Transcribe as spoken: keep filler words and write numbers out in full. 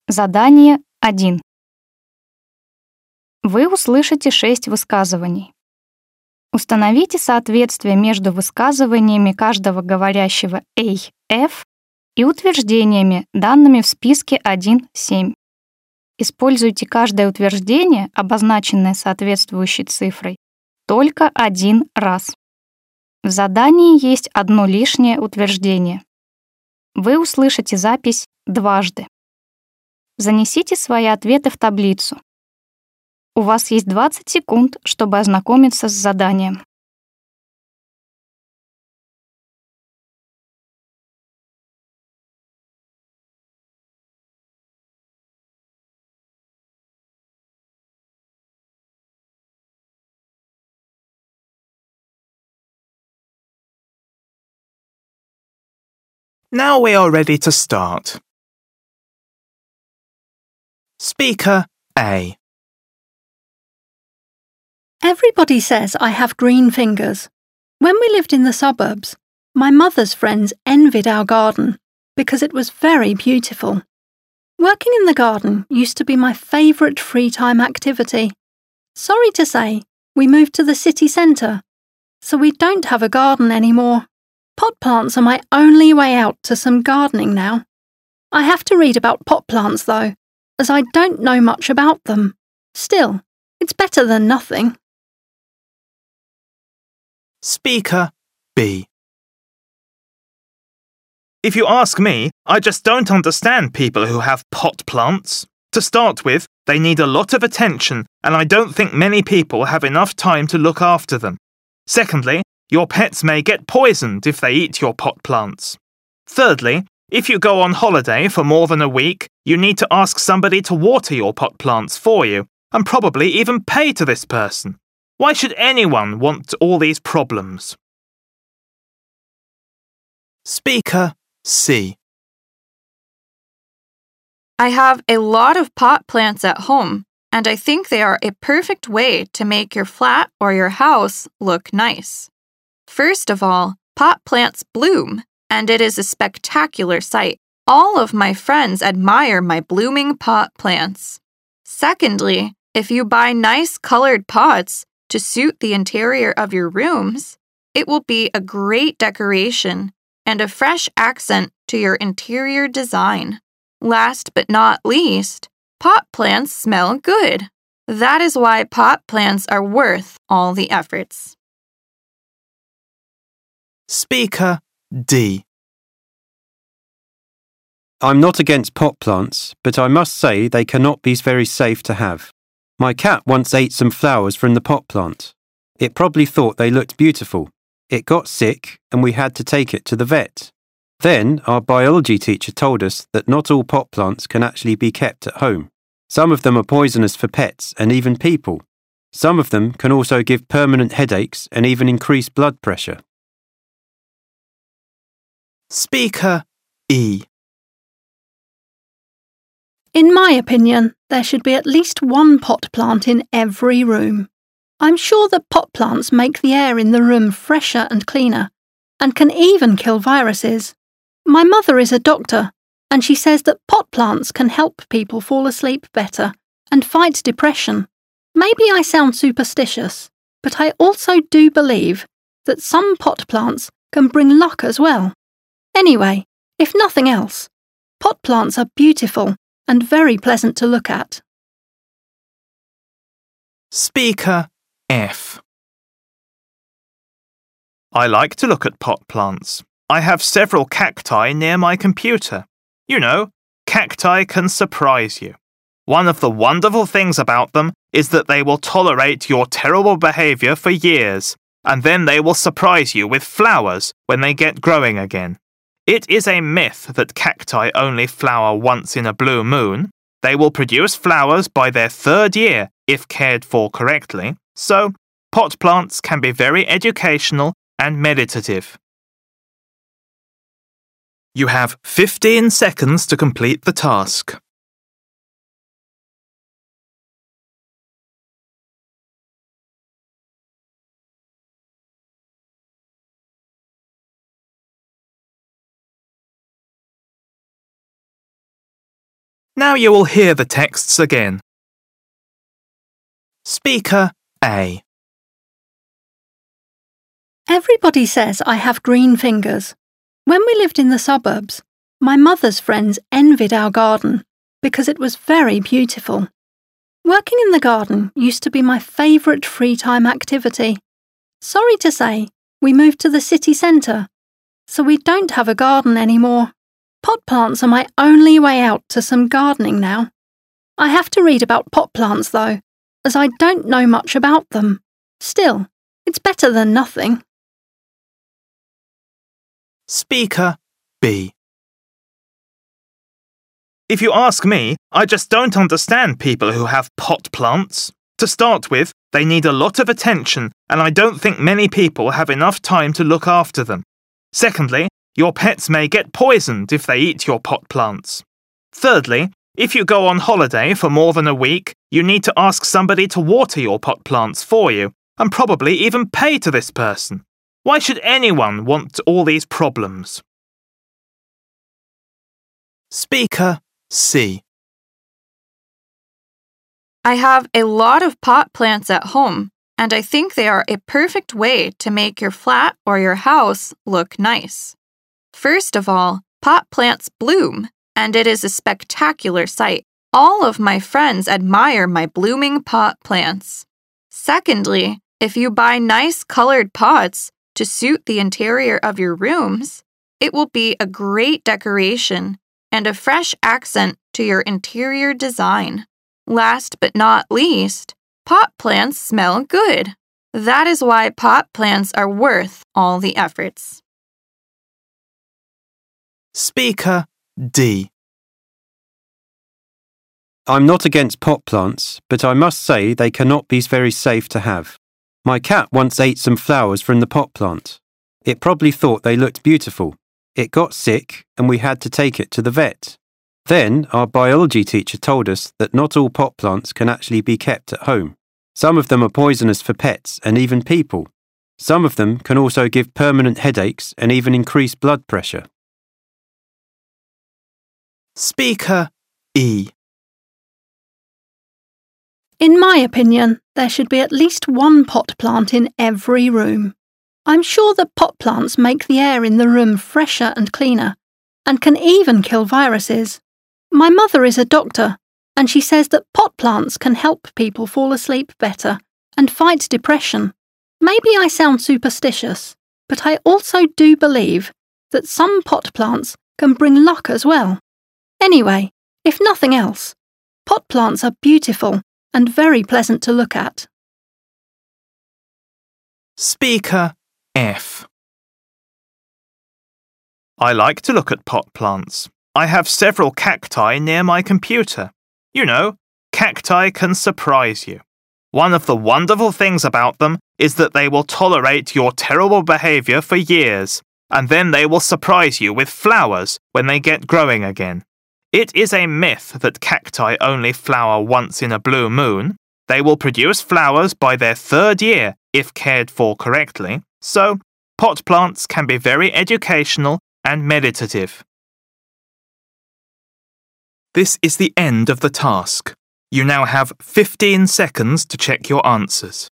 Задание один. Вы услышите шесть высказываний. Установите соответствие между высказываниями каждого говорящего A, F и утверждениями, данными в списке один семь. Используйте каждое утверждение, обозначенное соответствующей цифрой, только один раз. В задании есть одно лишнее утверждение. Вы услышите запись дважды. Занесите свои ответы в таблицу. У вас есть двадцать секунд, чтобы ознакомиться с заданием. Now we are ready to start. Speaker A. Everybody says I have green fingers. When we lived in the suburbs, my mother's friends envied our garden because it was very beautiful. Working in the garden used to be my favourite free time activity. Sorry to say, we moved to the city centre, so we don't have a garden anymore. Pot plants are my only way out to some gardening now. I have to read about pot plants though, as I don't know much about them. Still, it's better than nothing. Speaker B. If you ask me, I just don't understand people who have pot plants. To start with, they need a lot of attention, and I don't think many people have enough time to look after them. Secondly, your pets may get poisoned if they eat your pot plants. Thirdly, if you go on holiday for more than a week, you need to ask somebody to water your pot plants for you, and probably even pay to this person. Why should anyone want all these problems? Speaker C. I have a lot of pot plants at home, and I think they are a perfect way to make your flat or your house look nice. First of all, pot plants bloom, and it is a spectacular sight. All of my friends admire my blooming pot plants. Secondly, if you buy nice colored pots to suit the interior of your rooms, it will be a great decoration and a fresh accent to your interior design. Last but not least, pot plants smell good. That is why pot plants are worth all the efforts. Speaker D. I'm not against pot plants, but I must say they cannot be very safe to have. My cat once ate some flowers from the pot plant. It probably thought they looked beautiful. It got sick and we had to take it to the vet. Then our biology teacher told us that not all pot plants can actually be kept at home. Some of them are poisonous for pets and even people. Some of them can also give permanent headaches and even increase blood pressure. Speaker E. In my opinion, there should be at least one pot plant in every room. I'm sure that pot plants make the air in the room fresher and cleaner, and can even kill viruses. My mother is a doctor, and she says that pot plants can help people fall asleep better and fight depression. Maybe I sound superstitious, but I also do believe that some pot plants can bring luck as well. Anyway, if nothing else, pot plants are beautiful and very pleasant to look at. Speaker F. I like to look at pot plants. I have several cacti near my computer. You know, cacti can surprise you. One of the wonderful things about them is that they will tolerate your terrible behavior for years, and then they will surprise you with flowers when they get growing again. It is a myth that cacti only flower once in a blue moon. They will produce flowers by their third year if cared for correctly, so pot plants can be very educational and meditative. You have fifteen seconds to complete the task. Now you will hear the texts again. Speaker A. Everybody says I have green fingers. When we lived in the suburbs, my mother's friends envied our garden because it was very beautiful. Working in the garden used to be my favourite free time activity. Sorry to say, we moved to the city centre, so we don't have a garden anymore. Pot plants are my only way out to some gardening now. I have to read about pot plants though, as I don't know much about them. Still, it's better than nothing. Speaker B. If you ask me, I just don't understand people who have pot plants. To start with, they need a lot of attention, and I don't think many people have enough time to look after them. Secondly, your pets may get poisoned if they eat your pot plants. Thirdly, if you go on holiday for more than a week, you need to ask somebody to water your pot plants for you, and probably even pay to this person. Why should anyone want all these problems? Speaker C. I have a lot of pot plants at home, and I think they are a perfect way to make your flat or your house look nice. First of all, pot plants bloom, and it is a spectacular sight. All of my friends admire my blooming pot plants. Secondly, if you buy nice colored pots to suit the interior of your rooms, it will be a great decoration and a fresh accent to your interior design. Last but not least, pot plants smell good. That is why pot plants are worth all the efforts. Speaker D. I'm not against pot plants, but I must say they cannot be very safe to have. My cat once ate some flowers from the pot plant. It probably thought they looked beautiful. It got sick and we had to take it to the vet. Then our biology teacher told us that not all pot plants can actually be kept at home. Some of them are poisonous for pets and even people. Some of them can also give permanent headaches and even increase blood pressure. Speaker E. In my opinion, there should be at least one pot plant in every room. I'm sure that pot plants make the air in the room fresher and cleaner, and can even kill viruses. My mother is a doctor, and she says that pot plants can help people fall asleep better and fight depression. Maybe I sound superstitious, but I also do believe that some pot plants can bring luck as well. Anyway, if nothing else, pot plants are beautiful and very pleasant to look at. Speaker F. I like to look at pot plants. I have several cacti near my computer. You know, cacti can surprise you. One of the wonderful things about them is that they will tolerate your terrible behavior for years, and then they will surprise you with flowers when they get growing again. It is a myth that cacti only flower once in a blue moon. They will produce flowers by their third year if cared for correctly, so pot plants can be very educational and meditative. This is the end of the task. You now have fifteen seconds to check your answers.